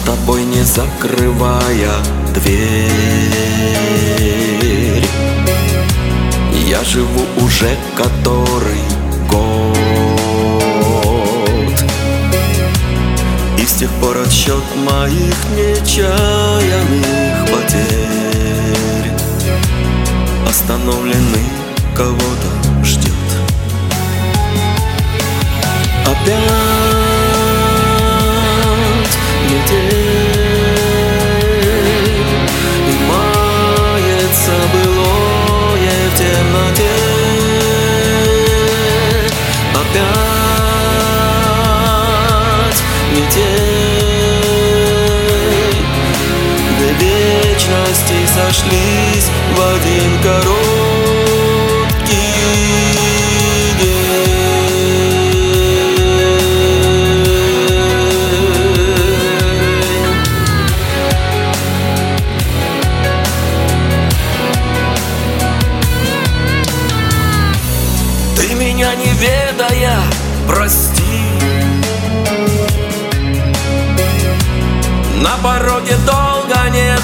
тобой, не закрывая дверь. Я живу уже который год, и с тех пор отсчет моих нечаянных потерь остановленный кого-то ждет. Опять метель, и мается былое в темноте. Опять метель, две вечности сошлись в один короткий день. Ты меня не ведая, прости, на пороге долго не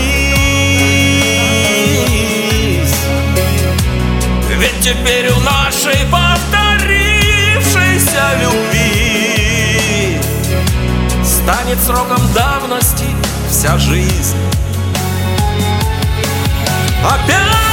томись, ведь теперь у нашей повторившейся любви станет сроком давности вся жизнь. Опять